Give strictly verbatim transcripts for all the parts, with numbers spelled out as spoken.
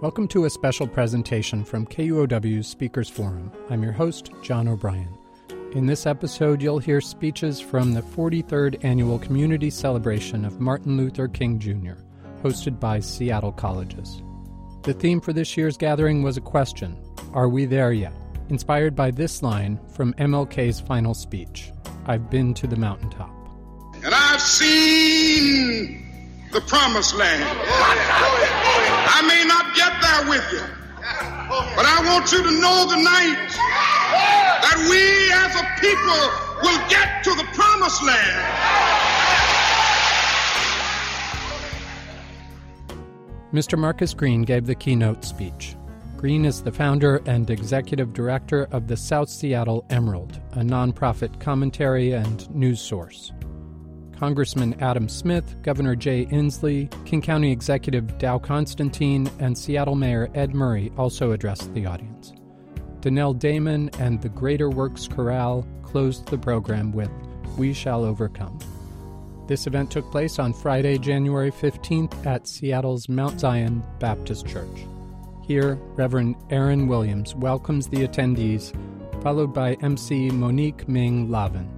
Welcome to a special presentation from K U O W's Speakers Forum. I'm your host, John O'Brien. In this episode, you'll hear speeches from the forty-third Annual Community Celebration of Martin Luther King Junior, hosted by Seattle Colleges. The theme for this year's gathering was a question, "Are we there yet?" Inspired by this line from M L K's final speech, "I've been to the mountaintop." And I've seen the promised land. I may not get there with you, but I want you to know tonight that we as a people will get to the promised land. Mister Marcus Green gave the keynote speech. Green is the founder and executive director of the South Seattle Emerald, a nonprofit commentary and news source. Congressman Adam Smith, Governor Jay Inslee, King County Executive Dow Constantine, and Seattle Mayor Ed Murray also addressed the audience. Danelle Damon and the Greater Works Chorale closed the program with "We Shall Overcome." This event took place on Friday, January fifteenth at Seattle's Mount Zion Baptist Church. Here, Reverend Aaron Williams welcomes the attendees, followed by M C Monique Ming Lavin.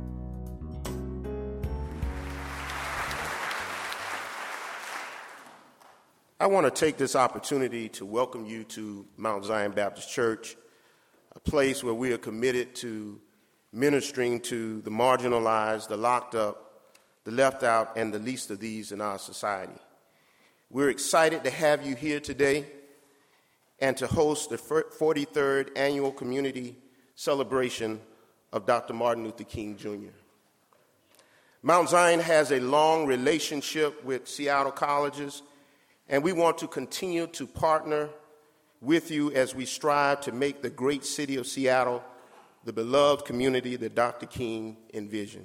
I want to take this opportunity to welcome you to Mount Zion Baptist Church, a place where we are committed to ministering to the marginalized, the locked up, the left out, and the least of these in our society. We're excited to have you here today and to host the forty-third Annual Community Celebration of Doctor Martin Luther King Junior Mount Zion has a long relationship with Seattle Colleges, and we want to continue to partner with you as we strive to make the great city of Seattle the beloved community that Doctor King envisioned.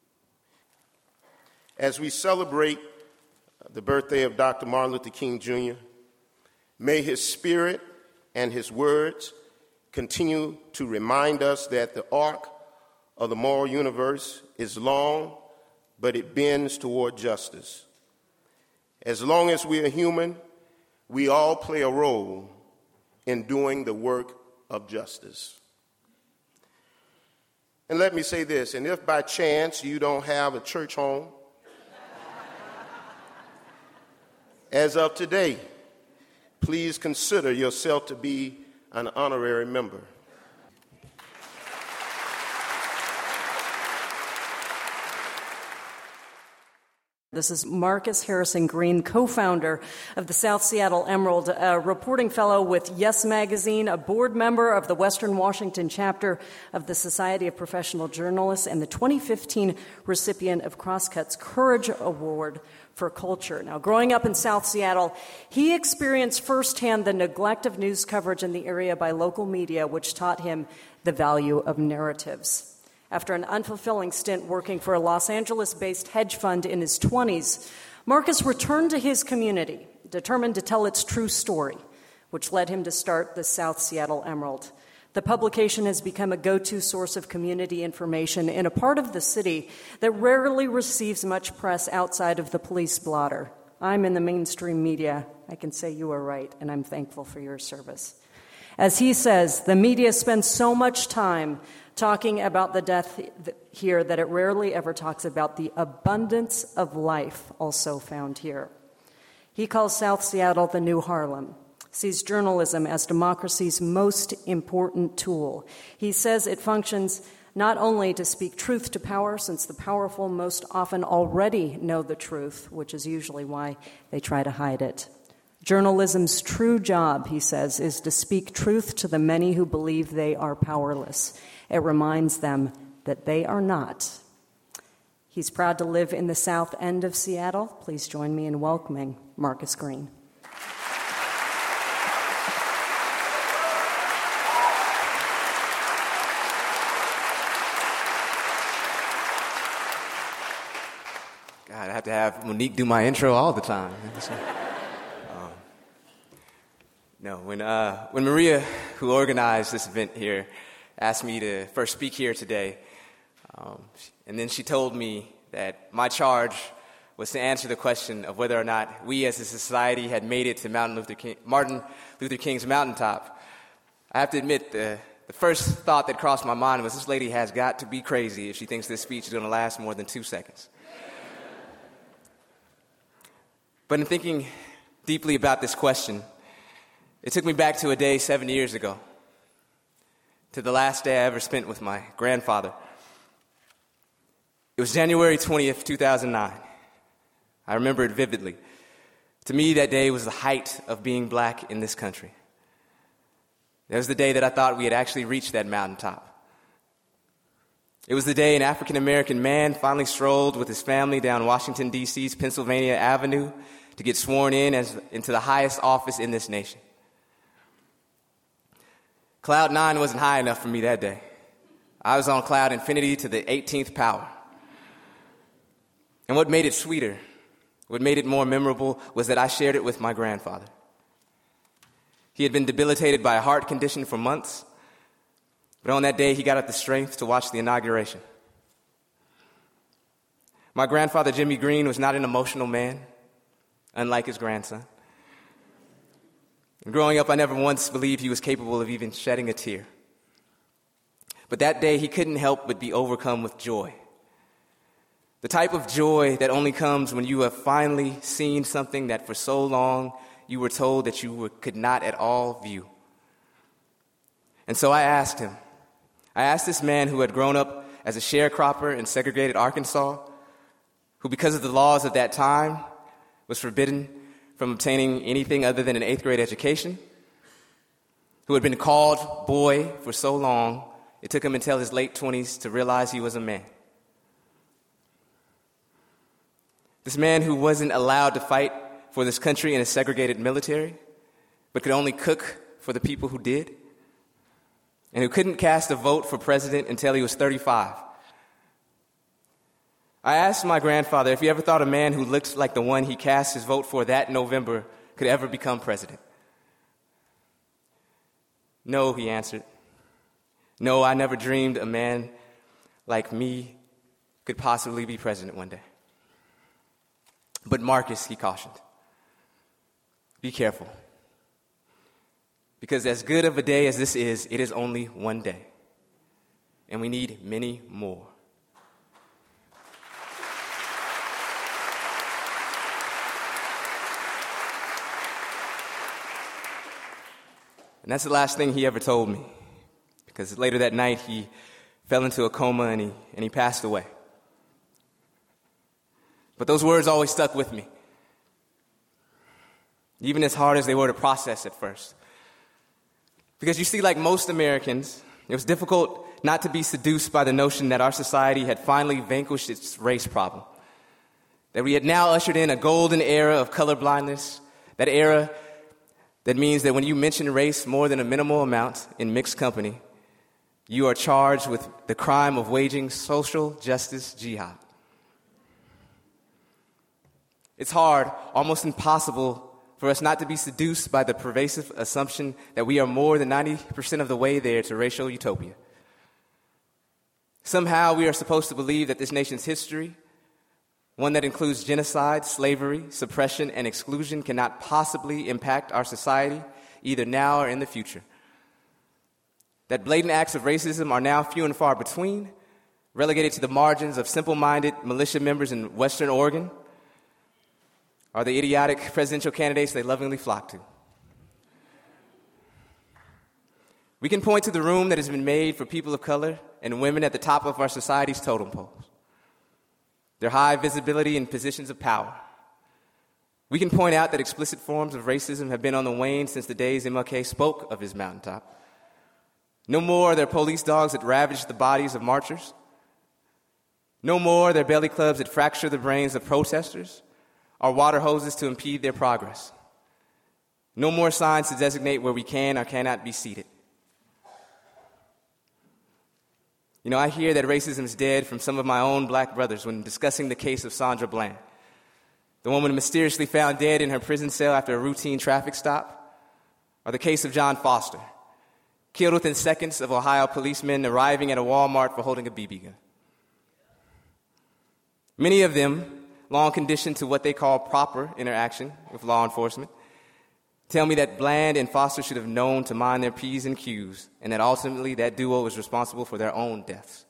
As we celebrate the birthday of Doctor Martin Luther King Junior, may his spirit and his words continue to remind us that the arc of the moral universe is long, but it bends toward justice. As long as we are human, we all play a role in doing the work of justice. And let me say this, and if by chance you don't have a church home, as of today, please consider yourself to be an honorary member. This is Marcus Harrison Green, co-founder of the South Seattle Emerald, a reporting fellow with Yes Magazine, a board member of the Western Washington chapter of the Society of Professional Journalists, and the twenty fifteen recipient of Crosscut's Courage Award for Culture. Now, growing up in South Seattle, he experienced firsthand the neglect of news coverage in the area by local media, which taught him the value of narratives. After an unfulfilling stint working for a Los Angeles-based hedge fund in his twenties, Marcus returned to his community, determined to tell its true story, which led him to start the South Seattle Emerald. The publication has become a go-to source of community information in a part of the city that rarely receives much press outside of the police blotter. I'm in the mainstream media. I can say you are right, and I'm thankful for your service. As he says, the media spends so much time talking about the death here that it rarely ever talks about the abundance of life also found here. He calls South Seattle the new Harlem, sees journalism as democracy's most important tool. He says it functions not only to speak truth to power, since the powerful most often already know the truth, which is usually why they try to hide it. Journalism's true job, he says, is to speak truth to the many who believe they are powerless. It reminds them that they are not. He's proud to live in the south end of Seattle. Please join me in welcoming Marcus Green. God, I have to have Monique do my intro all the time. um, no, when uh, when Maria, who organized this event here, asked me to first speak here today, um, and then she told me that my charge was to answer the question of whether or not we as a society had made it to Martin Luther, King, Martin Luther King's mountaintop. I have to admit, the, the first thought that crossed my mind was this lady has got to be crazy if she thinks this speech is going to last more than two seconds. But in thinking deeply about this question, it took me back to a day seven years ago, to the last day I ever spent with my grandfather. It was January twentieth, two thousand nine. I remember it vividly. To me, that day was the height of being black in this country. That was the day that I thought we had actually reached that mountaintop. It was the day an African-American man finally strolled with his family down Washington, D C's Pennsylvania Avenue to get sworn in as, into the highest office in this nation. Cloud nine wasn't high enough for me that day. I was on cloud infinity to the eighteenth power. And what made it sweeter, what made it more memorable, was that I shared it with my grandfather. He had been debilitated by a heart condition for months, but on that day he got up the strength to watch the inauguration. My grandfather, Jimmy Green, was not an emotional man, unlike his grandson. And growing up, I never once believed he was capable of even shedding a tear. But that day, he couldn't help but be overcome with joy. The type of joy that only comes when you have finally seen something that for so long you were told that you were, could not at all view. And so I asked him, I asked this man who had grown up as a sharecropper in segregated Arkansas, who because of the laws of that time was forbidden from obtaining anything other than an eighth grade education, who had been called boy for so long, it took him until his late twenties to realize he was a man. This man who wasn't allowed to fight for this country in a segregated military, but could only cook for the people who did, and who couldn't cast a vote for president until he was thirty-five. I asked my grandfather if he ever thought a man who looked like the one he cast his vote for that November could ever become president. No, he answered. No, I never dreamed a man like me could possibly be president one day. But Marcus, he cautioned, be careful. Because as good of a day as this is, it is only one day. And we need many more. And that's the last thing he ever told me. Because later that night, he fell into a coma and he, and he passed away. But those words always stuck with me, even as hard as they were to process at first. Because you see, like most Americans, it was difficult not to be seduced by the notion that our society had finally vanquished its race problem, that we had now ushered in a golden era of colorblindness, that era that means that when you mention race more than a minimal amount in mixed company, you are charged with the crime of waging social justice jihad. It's hard, almost impossible, for us not to be seduced by the pervasive assumption that we are more than ninety percent of the way there to racial utopia. Somehow we are supposed to believe that this nation's history, one that includes genocide, slavery, suppression, and exclusion, cannot possibly impact our society, either now or in the future. That blatant acts of racism are now few and far between, relegated to the margins of simple-minded militia members in Western Oregon, are the idiotic presidential candidates they lovingly flock to. We can point to the room that has been made for people of color and women at the top of our society's totem poles, their high visibility in positions of power. We can point out that explicit forms of racism have been on the wane since the days M L K spoke of his mountaintop. No more are there police dogs that ravage the bodies of marchers. No more are there belly clubs that fracture the brains of protesters, or water hoses to impede their progress. No more signs to designate where we can or cannot be seated. You know, I hear that racism is dead from some of my own black brothers when discussing the case of Sandra Bland, the woman mysteriously found dead in her prison cell after a routine traffic stop, or the case of John Foster, killed within seconds of Ohio policemen arriving at a Walmart for holding a B B gun. Many of them, long conditioned to what they call proper interaction with law enforcement, tell me that Bland and Foster should have known to mind their P's and Q's, and that ultimately that duo was responsible for their own deaths.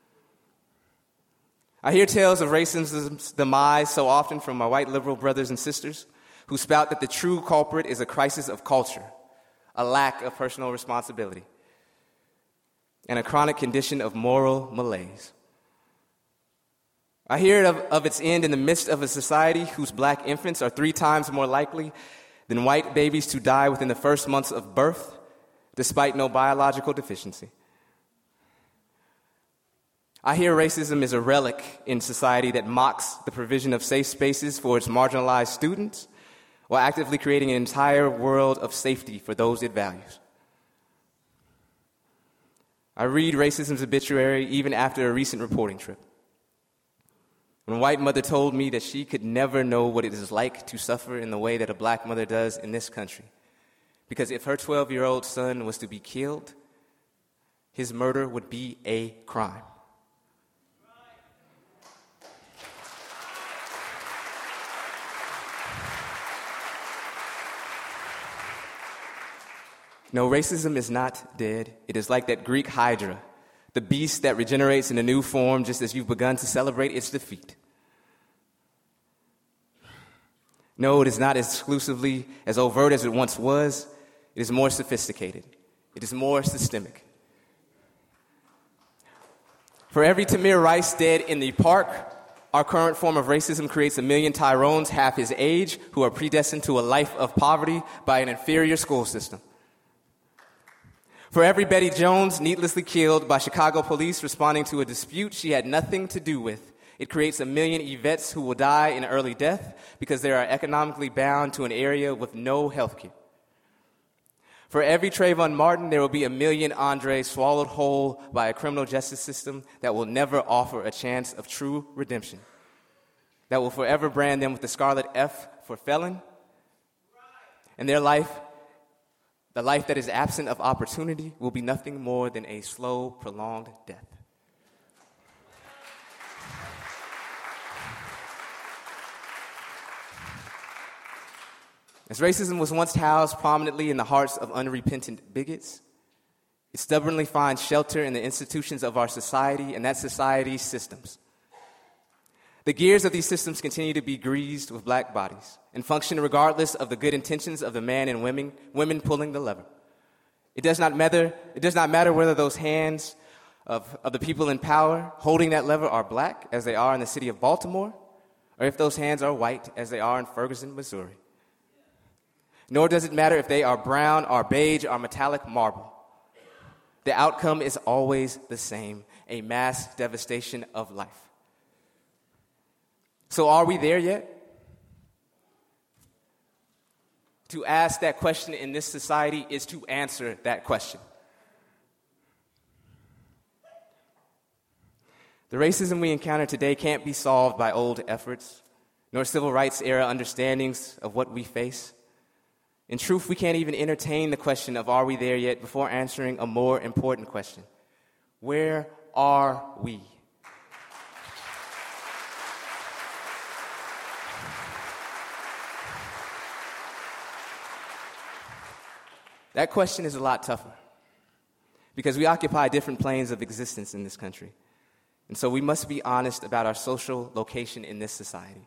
I hear tales of racism's demise so often from my white liberal brothers and sisters who spout that the true culprit is a crisis of culture, a lack of personal responsibility, and a chronic condition of moral malaise. I hear of, of its end in the midst of a society whose black infants are three times more likely than white babies to die within the first months of birth, despite no biological deficiency. I hear racism is a relic in society that mocks the provision of safe spaces for its marginalized students while actively creating an entire world of safety for those it values. I read racism's obituary even after a recent reporting trip. When a white mother told me that she could never know what it is like to suffer in the way that a black mother does in this country, because if her twelve-year-old son was to be killed, his murder would be a crime. No, racism is not dead. It is like that Greek Hydra, the beast that regenerates in a new form just as you've begun to celebrate its defeat. No, it is not exclusively as overt as it once was. It is more sophisticated. It is more systemic. For every Tamir Rice dead in the park, our current form of racism creates a million Tyrones half his age who are predestined to a life of poverty by an inferior school system. For every Betty Jones needlessly killed by Chicago police responding to a dispute she had nothing to do with, it creates a million Yvettes who will die in early death because they are economically bound to an area with no health care. For every Trayvon Martin, there will be a million Andres swallowed whole by a criminal justice system that will never offer a chance of true redemption, that will forever brand them with the scarlet F for felon, and their life, the life that is absent of opportunity, will be nothing more than a slow, prolonged death. As racism was once housed prominently in the hearts of unrepentant bigots, it stubbornly finds shelter in the institutions of our society and that society's systems. The gears of these systems continue to be greased with black bodies and function regardless of the good intentions of the man and women, women pulling the lever. It does not matter, it does not matter whether those hands of, of the people in power holding that lever are black, as they are in the city of Baltimore, or if those hands are white, as they are in Ferguson, Missouri. Nor does it matter if they are brown or beige or metallic marble. The outcome is always the same, a mass devastation of life. So are we there yet? To ask that question in this society is to answer that question. The racism we encounter today can't be solved by old efforts, nor civil rights era understandings of what we face. In truth, we can't even entertain the question of are we there yet before answering a more important question. Where are we? That question is a lot tougher because we occupy different planes of existence in this country. And so we must be honest about our social location in this society.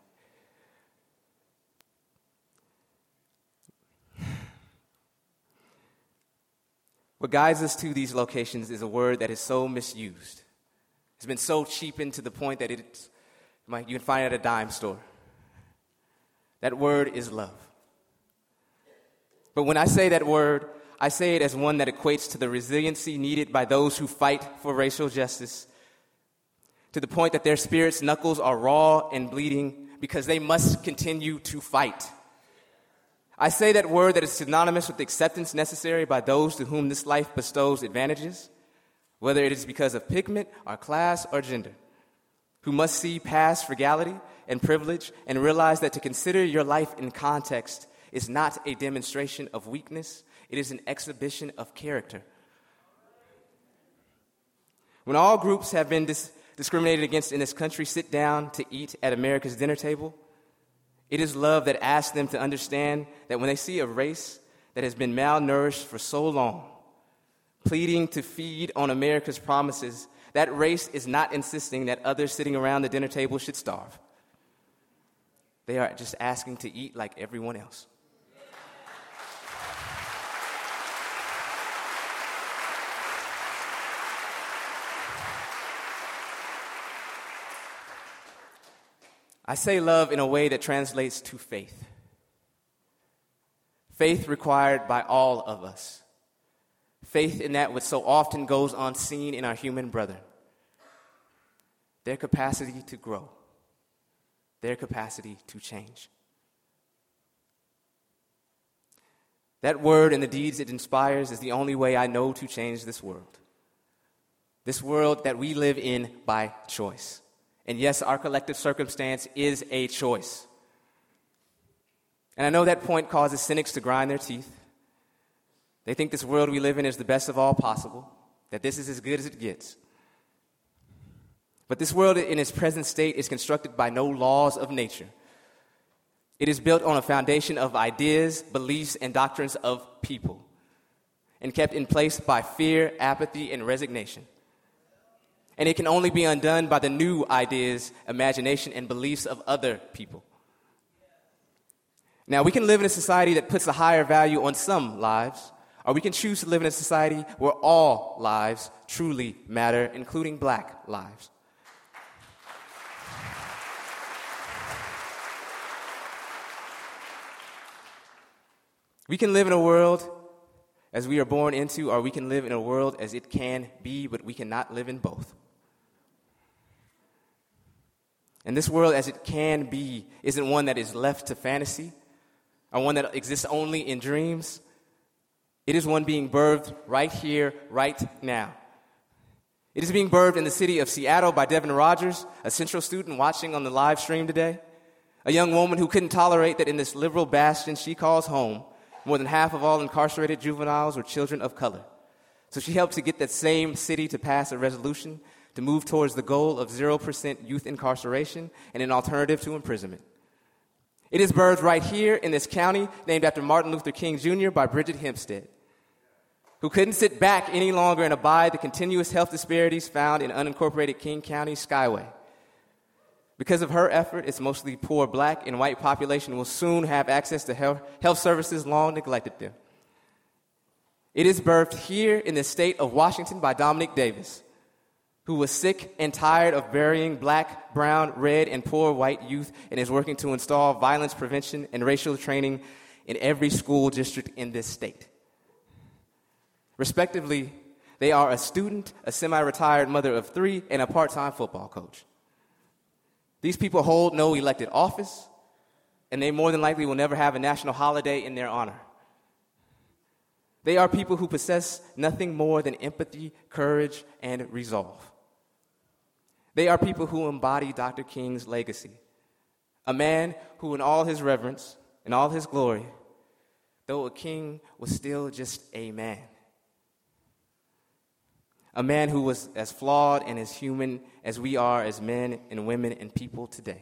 What guides us to these locations is a word that is so misused. It's been so cheapened to the point that it's, you can find it at a dime store. That word is love. But when I say that word, I say it as one that equates to the resiliency needed by those who fight for racial justice, to the point that their spirits' knuckles are raw and bleeding because they must continue to fight. I say that word that is synonymous with the acceptance necessary by those to whom this life bestows advantages, whether it is because of pigment or class or gender, who must see past frugality and privilege and realize that to consider your life in context is not a demonstration of weakness, it is an exhibition of character. When all groups have been dis- discriminated against in this country sit down to eat at America's dinner table, it is love that asks them to understand that when they see a race that has been malnourished for so long, pleading to feed on America's promises, that race is not insisting that others sitting around the dinner table should starve. They are just asking to eat like everyone else. I say love in a way that translates to faith. Faith required by all of us. Faith in that which so often goes unseen in our human brethren. Their capacity to grow. Their capacity to change. That word and the deeds it inspires is the only way I know to change this world. This world that we live in by choice. And yes, our collective circumstance is a choice. And I know that point causes cynics to grind their teeth. They think this world we live in is the best of all possible, that this is as good as it gets. But this world in its present state is constructed by no laws of nature. It is built on a foundation of ideas, beliefs, and doctrines of people, and kept in place by fear, apathy, and resignation. And it can only be undone by the new ideas, imagination, and beliefs of other people. Now, we can live in a society that puts a higher value on some lives, or we can choose to live in a society where all lives truly matter, including black lives. We can live in a world as we are born into, or we can live in a world as it can be, but we cannot live in both. And this world as it can be isn't one that is left to fantasy, or one that exists only in dreams. It is one being birthed right here, right now. It is being birthed in the city of Seattle by Devin Rogers, a Central student watching on the live stream today, a young woman who couldn't tolerate that in this liberal bastion she calls home, more than half of all incarcerated juveniles were children of color. So she helped to get that same city to pass a resolution to move towards the goal of zero percent youth incarceration and an alternative to imprisonment. It is birthed right here in this county, named after Martin Luther King Junior by Bridget Hempstead, who couldn't sit back any longer and abide the continuous health disparities found in unincorporated King County Skyway. Because of her effort, its mostly poor black and white population will soon have access to health, health services long neglected them. It is birthed here in the state of Washington by Dominic Davis, who was sick and tired of burying black, brown, red, and poor white youth and is working to install violence prevention and racial training in every school district in this state. Respectively, they are a student, a semi-retired mother of three, and a part-time football coach. These people hold no elected office, and they more than likely will never have a national holiday in their honor. They are people who possess nothing more than empathy, courage, and resolve. They are people who embody Doctor King's legacy, a man who in all his reverence and all his glory, though a king, was still just a man. A man who was as flawed and as human as we are as men and women and people today.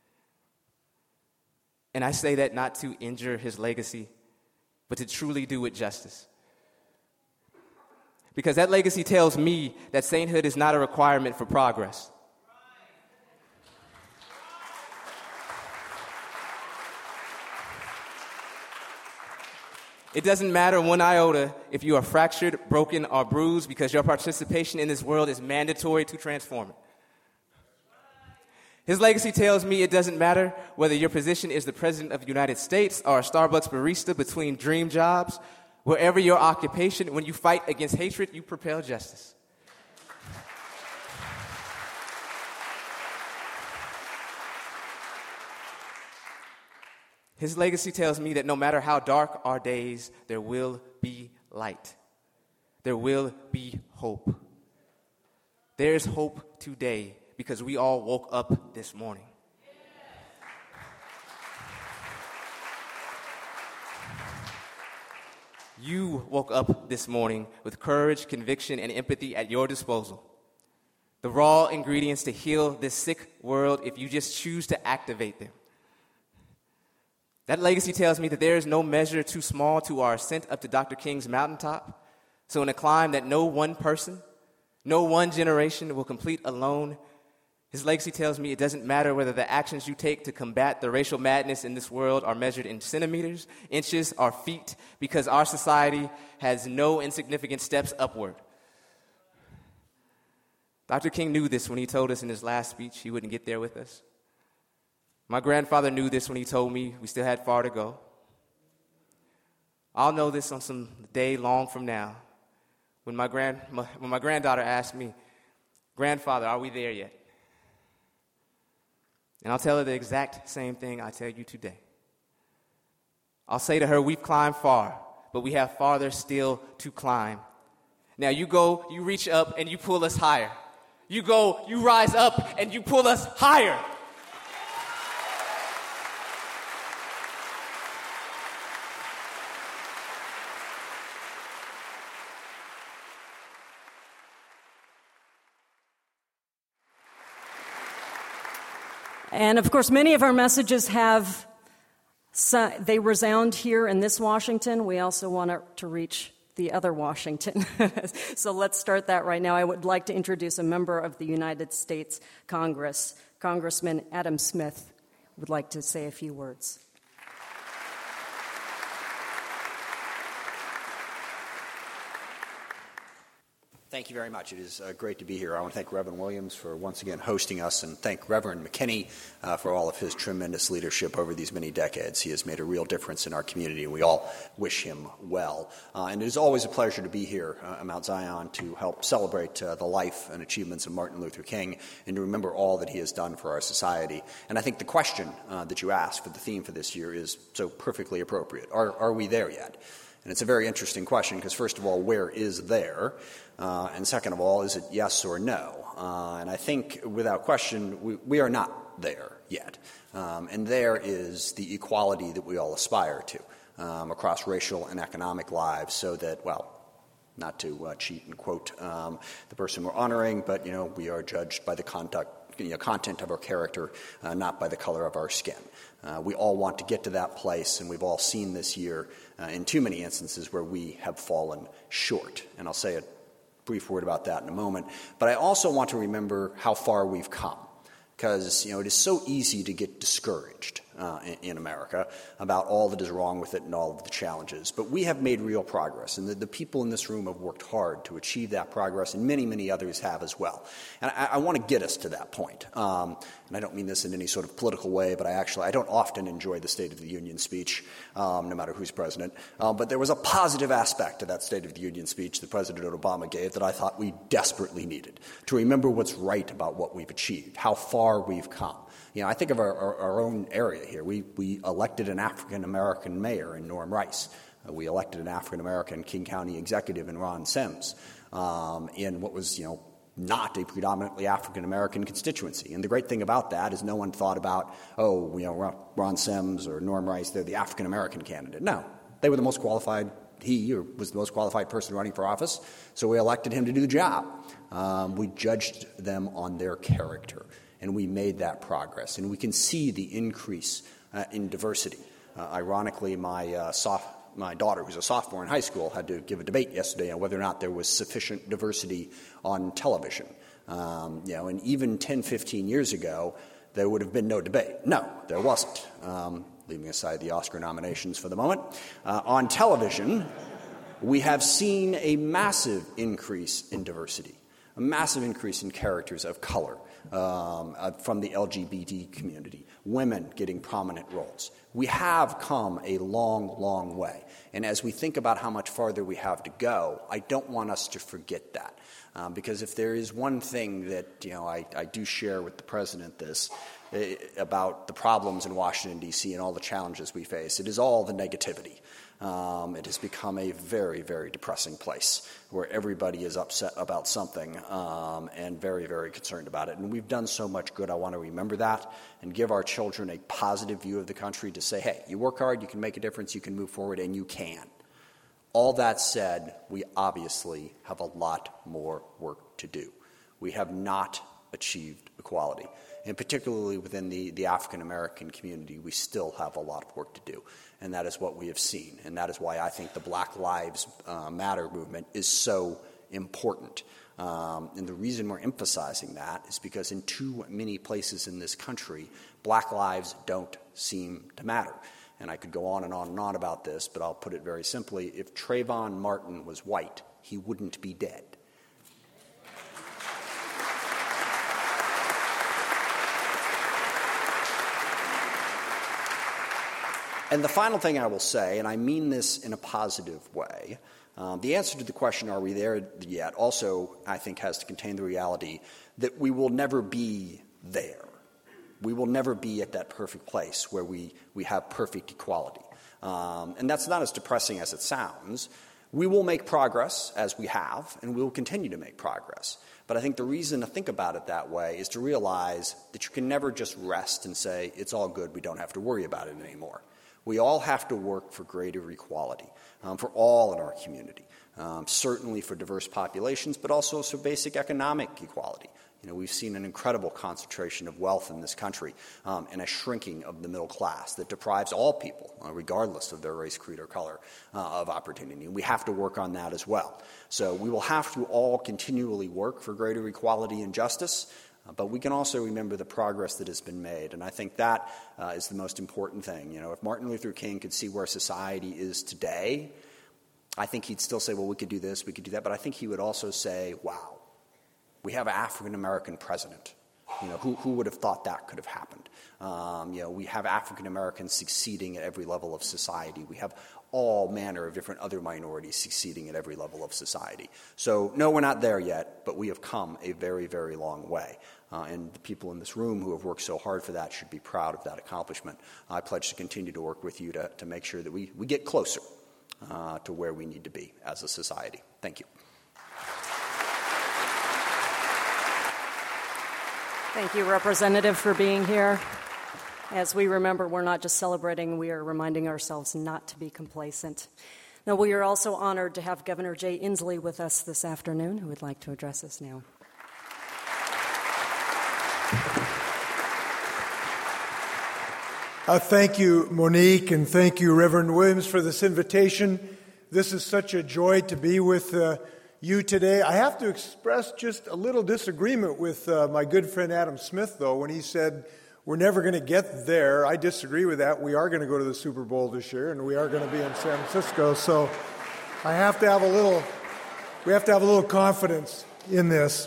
And I say that not to injure his legacy, but to truly do it justice. Because that legacy tells me that sainthood is not a requirement for progress. It doesn't matter one iota if you are fractured, broken, or bruised, because your participation in this world is mandatory to transform it. His legacy tells me it doesn't matter whether your position is the President of the United States or a Starbucks barista between dream jobs. Wherever your occupation, when you fight against hatred, you propel justice. His legacy tells me that no matter how dark our days, there will be light. There will be hope. There is hope today because we all woke up this morning. You woke up this morning with courage, conviction, and empathy at your disposal. the raw ingredients to heal this sick world if you just choose to activate them. That legacy tells me that there is no measure too small to our ascent up to Doctor King's mountaintop. So in a climb that no one person, no one generation will complete alone, his legacy tells me it doesn't matter whether the actions you take to combat the racial madness in this world are measured in centimeters, inches, or feet, because our society has no insignificant steps upward. Doctor King knew this when he told us in his last speech he wouldn't get there with us. My grandfather knew this when he told me we still had far to go. I'll know this on some day long from now when my grand my, when my granddaughter asked me, "Grandfather, are we there yet?" And I'll tell her the exact same thing I tell you today. I'll say to her, we've climbed far, but we have farther still to climb. Now you go, you reach up, and you pull us higher. You go, you rise up, and you pull us higher. And of course, many of our messages have, they resound here in this Washington. We also want to reach the other Washington. So let's start that right now. I would like to introduce a member of the United States Congress. Congressman Adam Smith would like to say a few words. Thank you very much. It is uh, great to be here. I want to thank Reverend Williams for once again hosting us, and thank Reverend McKinney uh, for all of his tremendous leadership over these many decades. He has made a real difference in our community, and we all wish him well. Uh, and it is always a pleasure to be here uh, at Mount Zion to help celebrate uh, the life and achievements of Martin Luther King and to remember all that he has done for our society. And I think the question uh, that you asked for the theme for this year is so perfectly appropriate. Are, are we there yet? And it's a very interesting question because, first of all, where is there? Uh, and second of all, is it yes or no? Uh, and I think, without question, we, we are not there yet. Um, and there is the equality that we all aspire to um, across racial and economic lives so that, well, not to uh, cheat and quote um, the person we're honoring, but, you know, we are judged by the conduct, you know, content of our character, uh, not by the color of our skin. Uh, we all want to get to that place, and we've all seen this year uh, in too many instances where we have fallen short. And I'll say a brief word about that in a moment. But I also want to remember how far we've come, because, you know, it is so easy to get discouraged uh, in, in America about all that is wrong with it and all of the challenges. But we have made real progress, and the, the people in this room have worked hard to achieve that progress, and many, many others have as well. And I, I want to get us to that point. Um, and I don't mean this in any sort of political way, but I actually, I don't often enjoy the State of the Union speech, um, no matter who's president. Um, but there was a positive aspect to that State of the Union speech that President Obama gave that I thought we desperately needed, to remember what's right about what we've achieved, how far we've come. You know, I think of our, our, our own area here. We, we elected an African-American mayor in Norm Rice. Uh, we elected an African-American King County executive in Ron Sims um, in what was, you know, not a predominantly African-American constituency. And the great thing about that is no one thought about, oh, you know, Ron Sims or Norm Rice, they're the African-American candidate. No, they were the most qualified. He or was the most qualified person running for office, so we elected him to do the job. Um, we judged them on their character, and we made that progress. And we can see the increase uh, in diversity. Uh, ironically, my uh, soft My daughter, who's a sophomore in high school, had to give a debate yesterday on whether or not there was sufficient diversity on television. Um, you know, and even ten, fifteen years ago, there would have been no debate. No, there wasn't. Um, leaving aside the Oscar nominations for the moment. Uh, on television, we have seen a massive increase in diversity, a massive increase in characters of color um, uh, from the L G B T community, women getting prominent roles. We have come a long, long way. And as we think about how much farther we have to go, I don't want us to forget that. Um, because if there is one thing that, you know, I, I do share with the president this uh, about the problems in Washington, D C and all the challenges we face, it is all the negativity. Um, it has become a very, very depressing place where everybody is upset about something um, and very, very concerned about it. And we've done so much good. I want to remember that and give our children a positive view of the country to say, hey, you work hard, you can make a difference, you can move forward, and you can. All that said, we obviously have a lot more work to do. we have not achieved equality. And particularly within the, the African-American community, we still have a lot of work to do. And that is what we have seen. And that is why I think the Black Lives uh, Matter movement is so important. Um, and the reason we're emphasizing that is because in too many places in this country, black lives don't seem to matter. And I could go on and on and on about this, but I'll put it very simply. If Trayvon Martin was white, he wouldn't be dead. And the final thing I will say, and I mean this in a positive way, um, the answer to the question, are we there yet, also, I think, has to contain the reality that we will never be there. We will never be at that perfect place where we, we have perfect equality. Um, and that's not as depressing as it sounds. We will make progress, as we have, and we will continue to make progress. But I think the reason to think about it that way is to realize that you can never just rest and say, it's all good, we don't have to worry about it anymore. We all have to work for greater equality, um, for all in our community, um, certainly for diverse populations, but also for basic economic equality. You know, we've seen an incredible concentration of wealth in this country um, and a shrinking of the middle class that deprives all people, uh, regardless of their race, creed, or color, uh, of opportunity. And we have to work on that as well. So we will have to all continually work for greater equality and justice. Uh, but we can also remember the progress that has been made, and I think that uh, is the most important thing. You know, if Martin Luther King could see where society is today, I think he'd still say, well, we could do this, we could do that, but I think he would also say, wow, we have an African-American president. You know, who, who would have thought that could have happened? Um, you know, we have African-Americans succeeding at every level of society. We have all manner of different other minorities succeeding at every level of society. So, no, we're not there yet, but we have come a very, very long way. Uh, and the people in this room who have worked so hard for that should be proud of that accomplishment. I pledge to continue to work with you to, to make sure that we, we get closer uh, to where we need to be as a society. Thank you. Thank you, Representative, for being here. As we remember, we're not just celebrating, we are reminding ourselves not to be complacent. Now, we are also honored to have Governor Jay Inslee with us this afternoon, who would like to address us now. Uh, thank you, Monique, and thank you, Reverend Williams, for this invitation. This is such a joy to be with uh, you today. I have to express just a little disagreement with uh, my good friend Adam Smith, though, when he said we're never going to get there. I disagree with that. We are going to go to the Super Bowl this year, and we are going to be in San Francisco. So I have to have a little, we have to have a little confidence in this.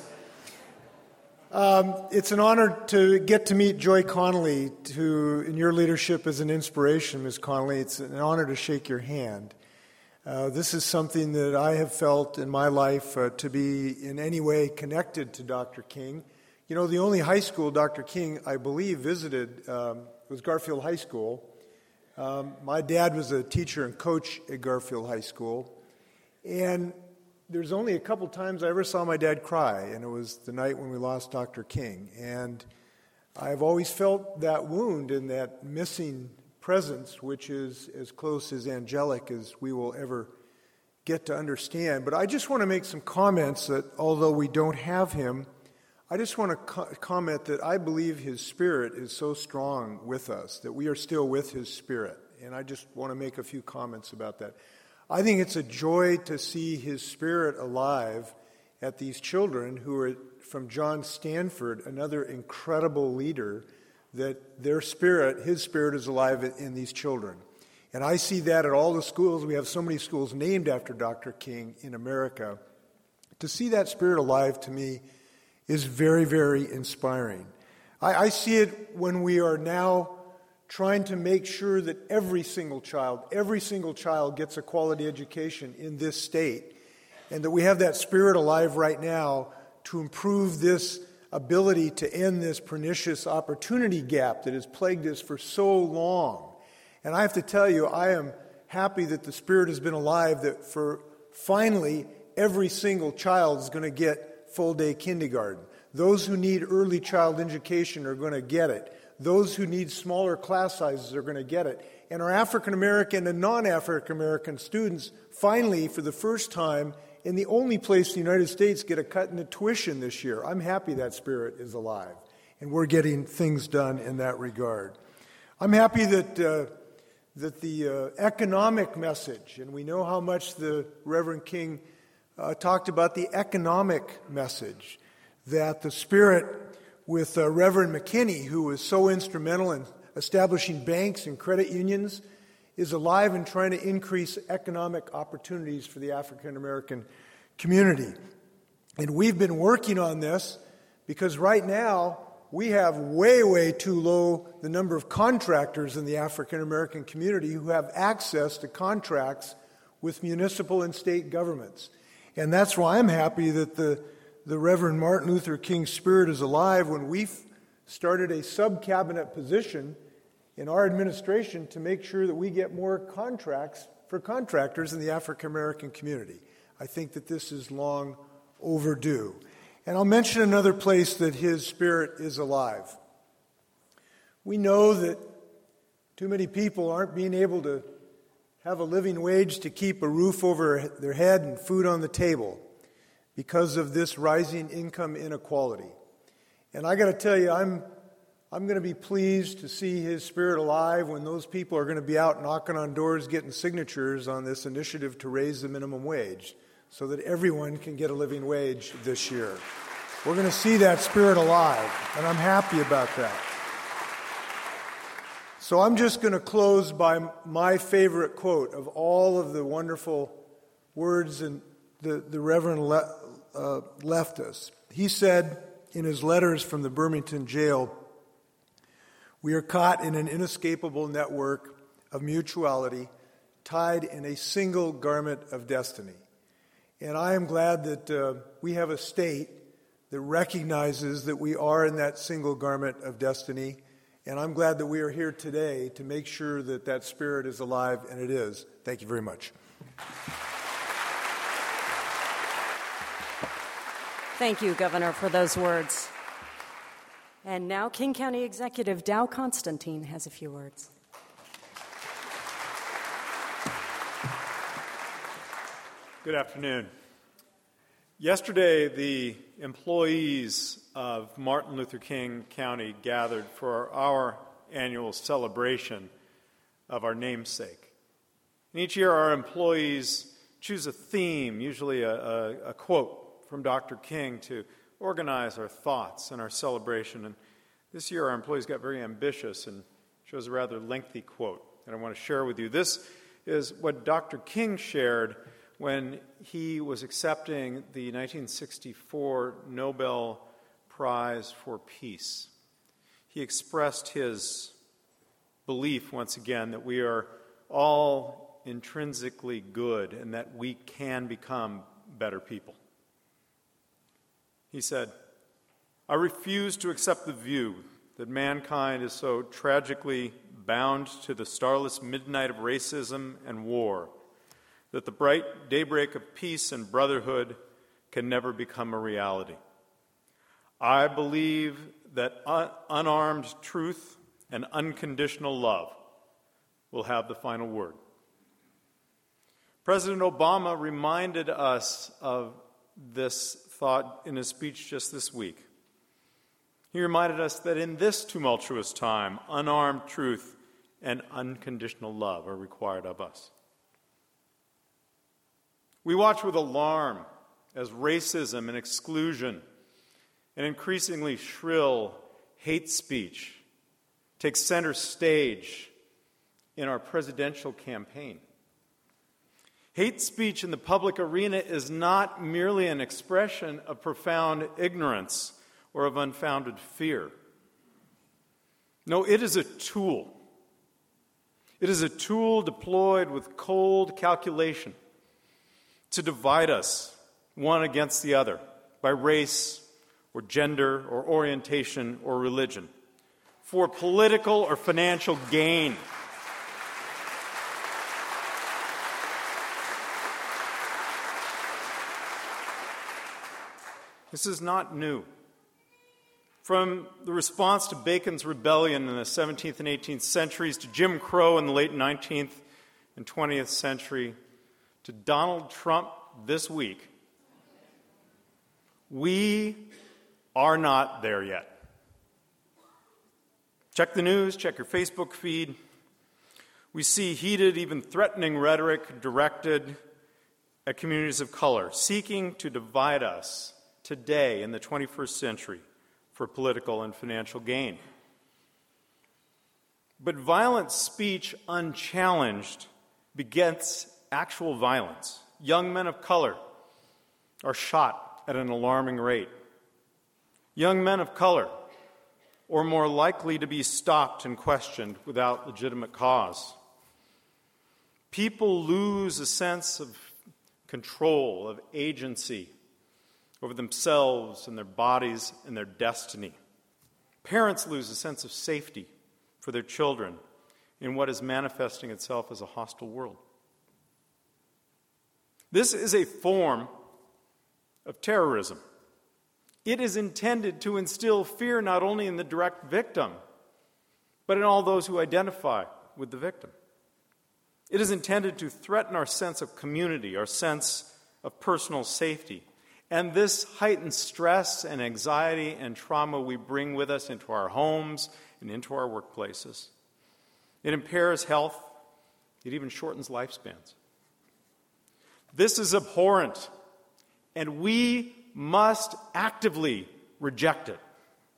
Um, it's an honor to get to meet Joy Connolly, who, in your leadership, is an inspiration, Miz Connolly. It's an honor to shake your hand. Uh, this is something that I have felt in my life uh, to be in any way connected to Doctor King. You know, the only high school Doctor King, I believe, visited um, was Garfield High School. Um, my dad was a teacher and coach at Garfield High School. And there's only a couple times I ever saw my dad cry, and it was the night when we lost Doctor King. And I've always felt that wound and that missing presence, which is as close as angelic as we will ever get to understand. But I just want to make some comments that, although we don't have him, I just want to co- comment that I believe his spirit is so strong with us, that we are still with his spirit. And I just want to make a few comments about that. I think it's a joy to see his spirit alive at these children who are from John Stanford, another incredible leader, that their spirit, his spirit is alive in these children. And I see that at all the schools. We have so many schools named after Doctor King in America. To see that spirit alive, to me, is very, very inspiring. I, I see it when we are now trying to make sure that every single child, every single child gets a quality education in this state, and that we have that spirit alive right now to improve this ability to end this pernicious opportunity gap that has plagued us for so long. And I have to tell you, I am happy that the spirit has been alive, that for finally every single child is going to get full-day kindergarten. Those who need early child education are going to get it. Those who need smaller class sizes are going to get it. And our African American and non-African American students finally, for the first time in the only place in the United States get a cut in the tuition this year. I'm happy that spirit is alive, and we're getting things done in that regard. I'm happy that uh, that the uh, economic message, and we know how much the Reverend King uh, talked about the economic message, that the spirit with uh, Reverend McKinney, who was so instrumental in establishing banks and credit unions, is alive and trying to increase economic opportunities for the African American community. And we've been working on this because right now we have way, way too low the number of contractors in the African American community who have access to contracts with municipal and state governments. And that's why I'm happy that the, the Reverend Martin Luther King spirit is alive when we started a sub-cabinet position in our administration to make sure that we get more contracts for contractors in the African American community. I think that this is long overdue. And I'll mention another place that his spirit is alive. We know that too many people aren't being able to have a living wage to keep a roof over their head and food on the table because of this rising income inequality. And I got to tell you, I'm I'm going to be pleased to see his spirit alive when those people are going to be out knocking on doors getting signatures on this initiative to raise the minimum wage so that everyone can get a living wage this year. We're going to see that spirit alive, and I'm happy about that. So I'm just going to close by my favorite quote of all of the wonderful words and the, the Reverend le, uh, left us. He said in his letters from the Birmingham jail, "We are caught in an inescapable network of mutuality, tied in a single garment of destiny." And I am glad that uh, we have a state that recognizes that we are in that single garment of destiny. And I'm glad that we are here today to make sure that that spirit is alive, and it is. Thank you very much. Thank you, Governor, for those words. And now King County Executive Dow Constantine has a few words. Good afternoon. Yesterday, the employees of Martin Luther King County gathered for our annual celebration of our namesake. And each year, our employees choose a theme, usually a, a, a quote from Doctor King, to organize our thoughts and our celebration. And this year, our employees got very ambitious and chose a rather lengthy quote that I want to share with you. This is what Doctor King shared when he was accepting the nineteen sixty-four Nobel Prize for Peace. He expressed his belief, once again, that we are all intrinsically good and that we can become better people. He said, "I refuse to accept the view that mankind is so tragically bound to the starless midnight of racism and war that the bright daybreak of peace and brotherhood can never become a reality. I believe that un- unarmed truth and unconditional love will have the final word." President Obama reminded us of this thought in his speech just this week. He reminded us that in this tumultuous time, unarmed truth and unconditional love are required of us. We watch with alarm as racism and exclusion and increasingly shrill hate speech take center stage in our presidential campaign. Hate speech in the public arena is not merely an expression of profound ignorance or of unfounded fear. No, it is a tool. It is a tool deployed with cold calculation to divide us one against the other by race or gender or orientation or religion for political or financial gain. This is not new. From the response to Bacon's rebellion in the seventeenth and eighteenth centuries, to Jim Crow in the late nineteenth and twentieth century, to Donald Trump this week, We are not there yet. Check the news, check your Facebook feed. We see heated, even threatening rhetoric directed at communities of color, seeking to divide us today in the twenty-first century for political and financial gain. But violent speech unchallenged begets actual violence. Young men of color are shot at an alarming rate. Young men of color are more likely to be stopped and questioned without legitimate cause. People lose a sense of control, of agency over themselves and their bodies and their destiny. Parents lose a sense of safety for their children in what is manifesting itself as a hostile world. This is a form of terrorism. It is intended to instill fear not only in the direct victim, but in all those who identify with the victim. It is intended to threaten our sense of community, our sense of personal safety, and this heightened stress and anxiety and trauma we bring with us into our homes and into our workplaces. It impairs health. It even shortens lifespans. This is abhorrent, and we must actively reject it.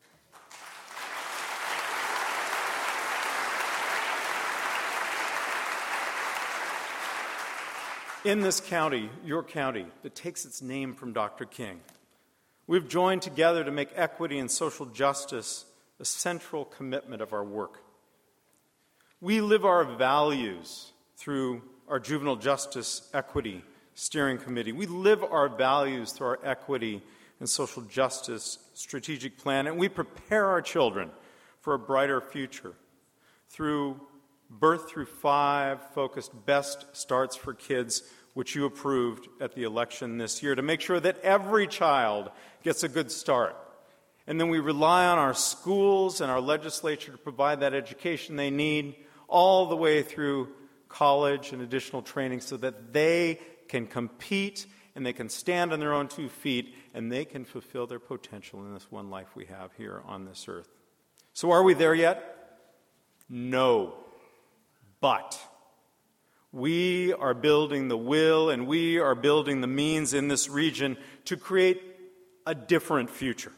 In this county, your county, that takes its name from Doctor King, we've joined together to make equity and social justice a central commitment of our work. We live our values through our Juvenile Justice Equity Steering Committee. We live our values through our Equity and Social Justice Strategic Plan, and we prepare our children for a brighter future through Birth Through Five focused Best Starts for Kids, which you approved at the election this year, to make sure that every child gets a good start. And then we rely on our schools and our legislature to provide that education they need all the way through college and additional training so that they can compete and they can stand on their own two feet and they can fulfill their potential in this one life we have here on this earth. So are we there yet? No. But we are building the will and we are building the means in this region to create a different future.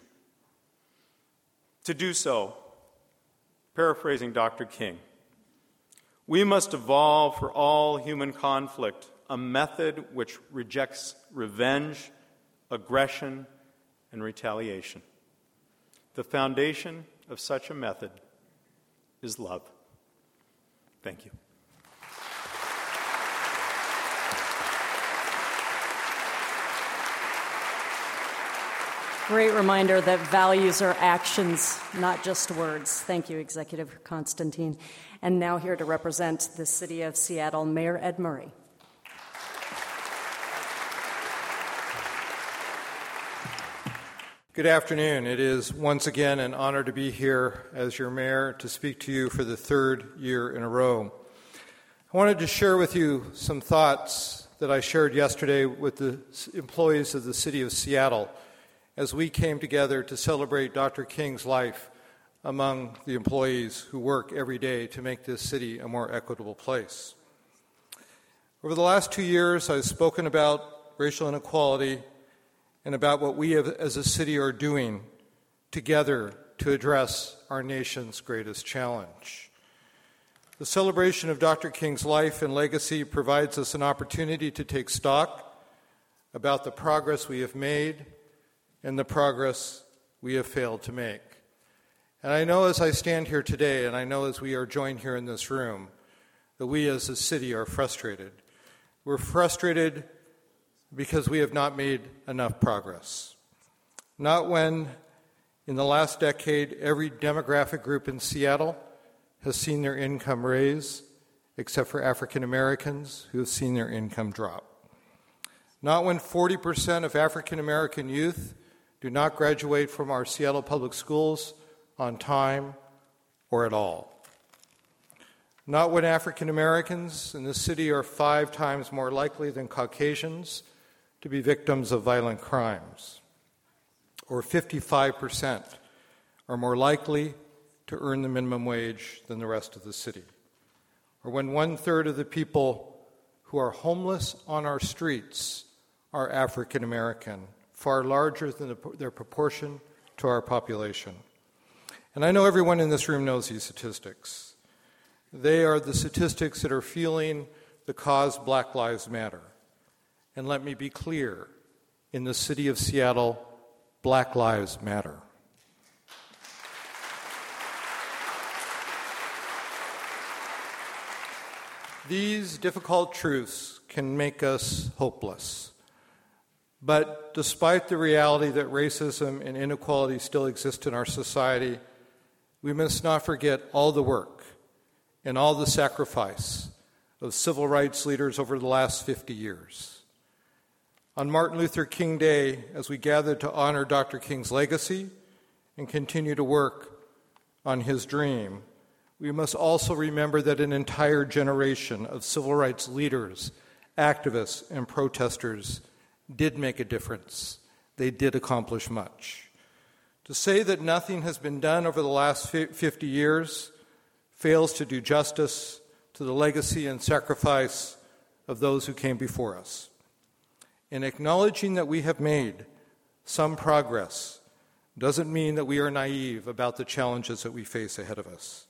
To do so, paraphrasing Doctor King, we must evolve for all human conflict a method which rejects revenge, aggression, and retaliation. The foundation of such a method is love. Thank you. Great reminder that values are actions, not just words. Thank you, Executive Constantine. And now here to represent the City of Seattle, Mayor Ed Murray. Good afternoon. It is once again an honor to be here as your mayor to speak to you for the third year in a row. I wanted to share with you some thoughts that I shared yesterday with the employees of the City of Seattle as we came together to celebrate Doctor King's life among the employees who work every day to make this city a more equitable place. Over the last two years, I've spoken about racial inequality and about what we as a city are doing together to address our nation's greatest challenge. The celebration of Doctor King's life and legacy provides us an opportunity to take stock about the progress we have made and the progress we have failed to make. And I know as I stand here today, and I know as we are joined here in this room, that we as a city are frustrated. We're frustrated because we have not made enough progress. Not when, in the last decade, every demographic group in Seattle has seen their income raise, except for African Americans who have seen their income drop. Not when forty percent of African American youth do not graduate from our Seattle public schools on time or at all. Not when African Americans in the city are five times more likely than Caucasians to be victims of violent crimes. or fifty-five percent, are more likely to earn the minimum wage than the rest of the city. Or when one-third of the people who are homeless on our streets are African American, far larger than the, their proportion to our population. And I know everyone in this room knows these statistics. They are the statistics that are fueling the cause Black Lives Matter. And let me be clear, in the city of Seattle, Black Lives Matter. These difficult truths can make us hopeless. But despite the reality that racism and inequality still exist in our society, we must not forget all the work and all the sacrifice of civil rights leaders over the last fifty years. On Martin Luther King Day, as we gather to honor Doctor King's legacy and continue to work on his dream, we must also remember that an entire generation of civil rights leaders, activists, and protesters did make a difference. They did accomplish much. To say that nothing has been done over the last fifty years fails to do justice to the legacy and sacrifice of those who came before us. In acknowledging that we have made some progress doesn't mean that we are naive about the challenges that we face ahead of us.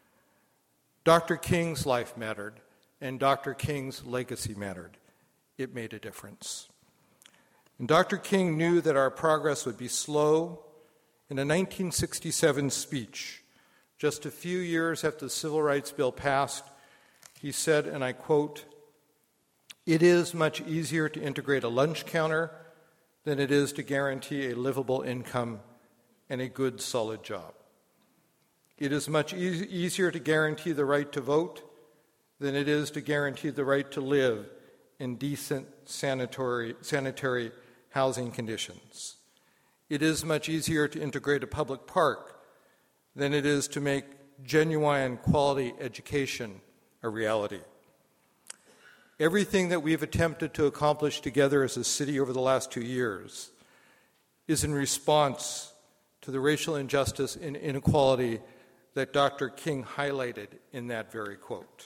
Doctor King's life mattered, and Doctor King's legacy mattered. It made a difference. And Doctor King knew that our progress would be slow. In a nineteen sixty-seven speech, just a few years after the Civil Rights Bill passed, he said, and I quote, "It is much easier to integrate a lunch counter than it is to guarantee a livable income and a good, solid job. It is much e- easier to guarantee the right to vote than it is to guarantee the right to live in decent sanitary, sanitary housing conditions. It is much easier to integrate a public park than it is to make genuine quality education a reality. Everything that we've attempted to accomplish together as a city over the last two years is in response to the racial injustice and inequality that Doctor King highlighted in that very quote.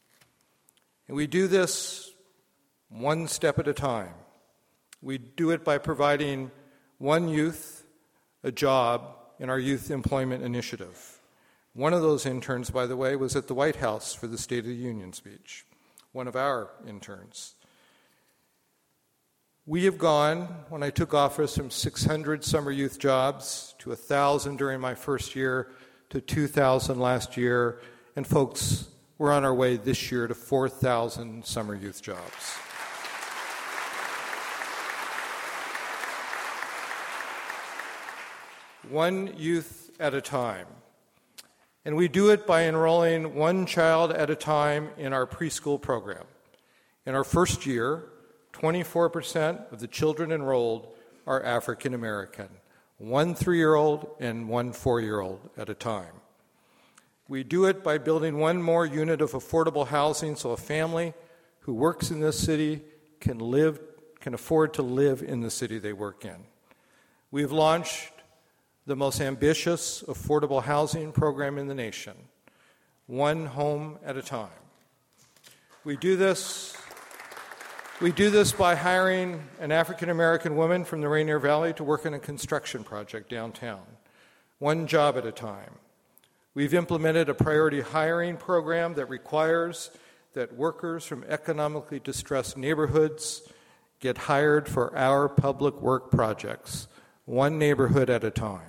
And we do this one step at a time. We do it by providing one youth a job in our Youth Employment Initiative. One of those interns, by the way, was at the White House for the State of the Union speech, one of our interns. We have gone, when I took office, from six hundred summer youth jobs to one thousand during my first year to two thousand last year, and folks, we're on our way this year to four thousand summer youth jobs. One youth at a time. And we do it by enrolling one child at a time in our preschool program. In our first year, twenty-four percent of the children enrolled are African American, one three-year-old and one four-year-old at a time. We do it by building one more unit of affordable housing so a family who works in this city can live, can afford to live in the city they work in. We've launched the most ambitious affordable housing program in the nation, one home at a time. We do this, we do this by hiring an African-American woman from the Rainier Valley to work on a construction project downtown, one job at a time. We've implemented a priority hiring program that requires that workers from economically distressed neighborhoods get hired for our public work projects, one neighborhood at a time.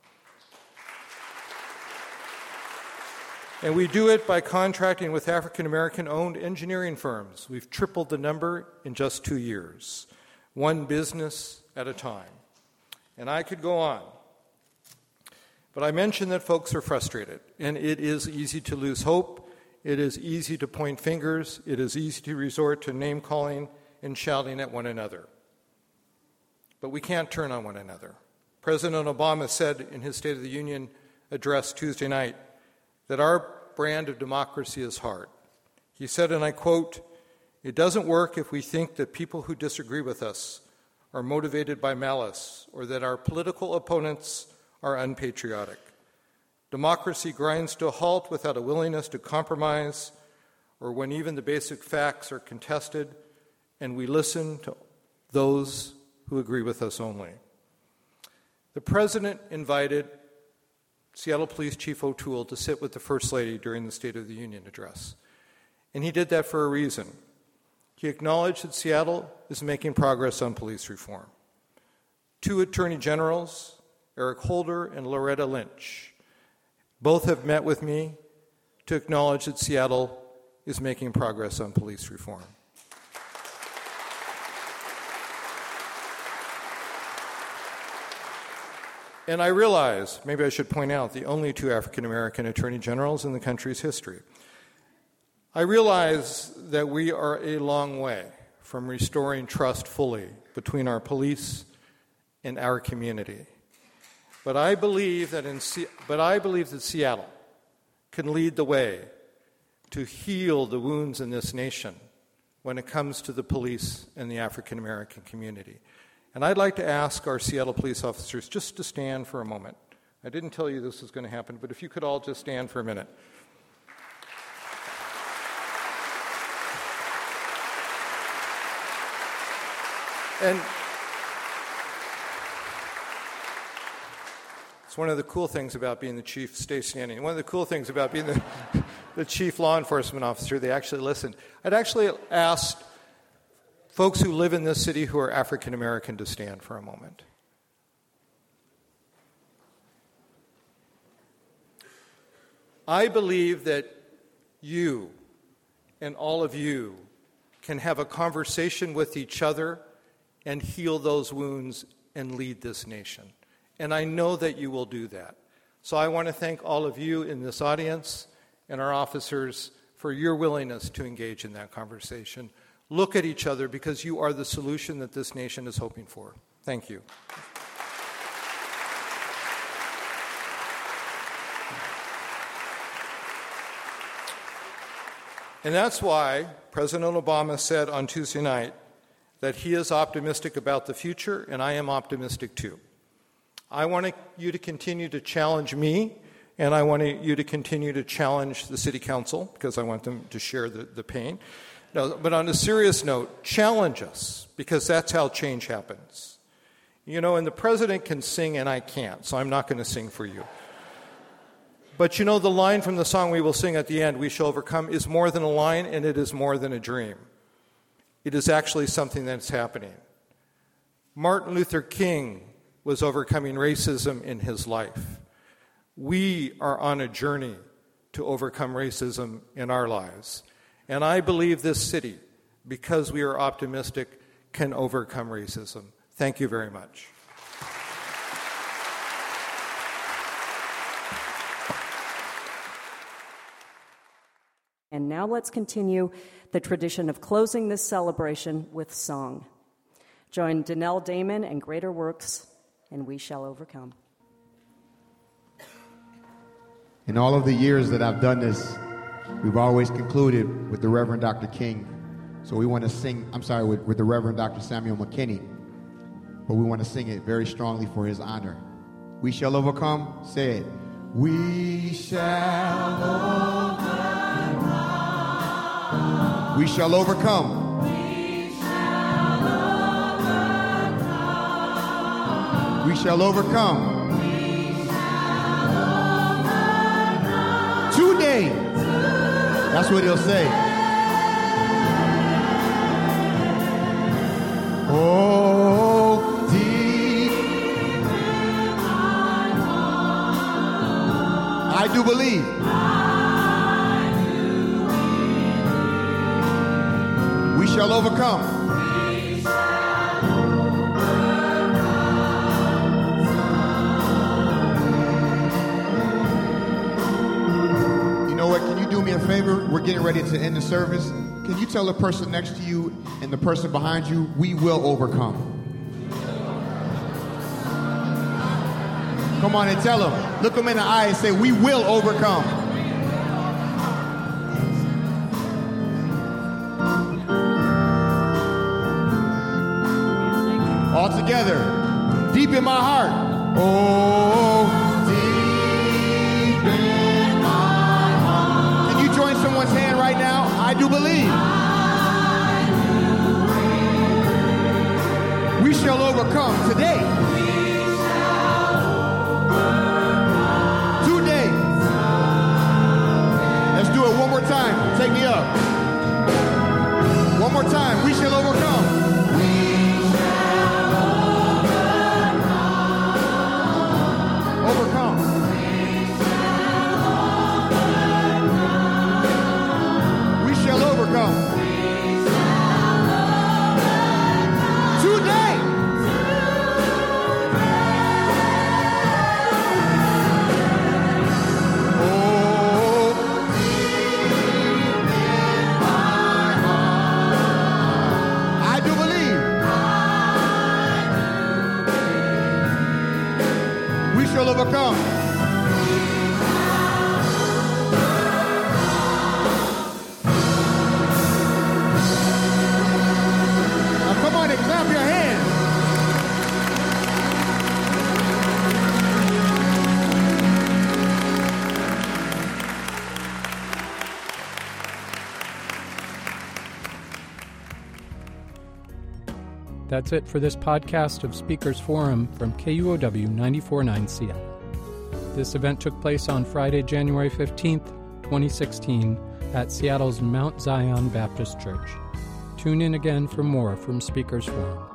And we do it by contracting with African American-owned engineering firms. We've tripled the number in just two years, one business at a time. And I could go on. But I mentioned that folks are frustrated, and it is easy to lose hope. It is easy to point fingers. It is easy to resort to name-calling and shouting at one another. But we can't turn on one another. President Obama said in his State of the Union address Tuesday night that our brand of democracy is hard. He said, and I quote, "It doesn't work if we think that people who disagree with us are motivated by malice or that our political opponents are unpatriotic. Democracy grinds to a halt without a willingness to compromise or when even the basic facts are contested and we listen to those who agree with us only. The President invited Seattle Police Chief O'Toole to sit with the First Lady during the State of the Union address. And he did that for a reason. He acknowledged that Seattle is making progress on police reform. Two Attorney Generals, Eric Holder and Loretta Lynch, both have met with me to acknowledge that Seattle is making progress on police reform. And I realize, maybe I should point out, the only two African American attorney generals in the country's history. I realize that we are a long way from restoring trust fully between our police and our community. But I believe that in Se- but I believe that Seattle can lead the way to heal the wounds in this nation when it comes to the police and the African American community. And I'd like to ask our Seattle police officers just to stand for a moment. I didn't tell you this was going to happen, but if you could all just stand for a minute. And it's one of the cool things about being the chief, stay standing. One of the cool things about being the, the chief law enforcement officer, they actually listened. I'd actually asked folks who live in this city who are African American to stand for a moment. I believe that you and all of you can have a conversation with each other and heal those wounds and lead this nation. And I know that you will do that. So I want to thank all of you in this audience and our officers for your willingness to engage in that conversation. Look at each other because you are the solution that this nation is hoping for. Thank you. And that's why President Obama said on Tuesday night that he is optimistic about the future, and I am optimistic too. I want you to continue to challenge me, and I want you to continue to challenge the City Council because I want them to share the, the pain. No, but on a serious note, challenge us, because that's how change happens. You know, and the president can sing and I can't, so I'm not going to sing for you. But you know, the line from the song we will sing at the end, "We Shall Overcome," is more than a line and it is more than a dream. It is actually something that's happening. Martin Luther King was overcoming racism in his life. We are on a journey to overcome racism in our lives. And I believe this city, because we are optimistic, can overcome racism. Thank you very much. And now let's continue the tradition of closing this celebration with song. Join Danelle Damon and Greater Works, and We Shall Overcome. In all of the years that I've done this, we've always concluded with the Reverend Doctor King. So we want to sing, I'm sorry, with, with the Reverend Doctor Samuel McKinney. But we want to sing it very strongly for his honor. We shall overcome. Say it. We shall overcome. We shall overcome. We shall overcome. We shall overcome. Today. That's what he'll say. Oh, deep in my heart, I do believe. I do believe. We shall overcome. We shall overcome. You know what? Can you do me a favor? We're getting ready to end the service. Can you tell the person next to you and the person behind you, we will overcome? Come on and tell them. Look them in the eye and say, we will overcome. All together. Deep in my heart. Oh, deep in my heart. Can you join someone's hand right now? I do believe. We shall overcome today. Today. Let's do it one more time. Take me up. One more time. We shall overcome. We shall overcome. Overcome. We shall overcome. Today. Overcome. Now come on and clap your hands. That's it for this podcast of Speakers Forum from K U O W ninety-four point nine Seattle. This event took place on Friday, January fifteenth, twenty sixteen, at Seattle's Mount Zion Baptist Church. Tune in again for more from Speakers Forum.